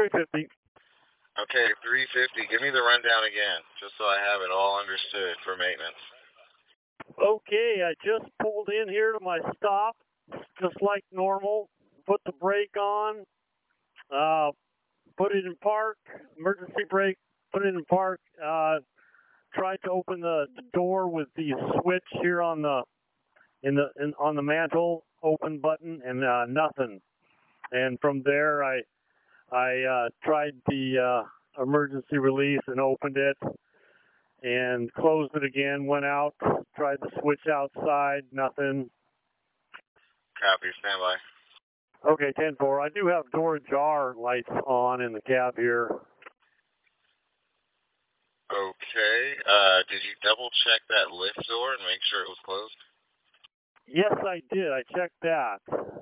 350. Okay, 350. Give me the rundown again, just so I have it all understood for maintenance. Okay, I just pulled in here to my stop, just like normal. Put the brake on, put it in park, emergency brake, put it in park. Tried to open the door with the switch here on the on the mantle, open button, and nothing. And from there, I tried the emergency release and opened it and closed it again, went out, tried the switch outside, nothing. Copy, stand by. Okay, 10-4. I do have door ajar lights on in the cab here. Okay, did you double check that lift door and make sure it was closed? Yes, I did. I checked that.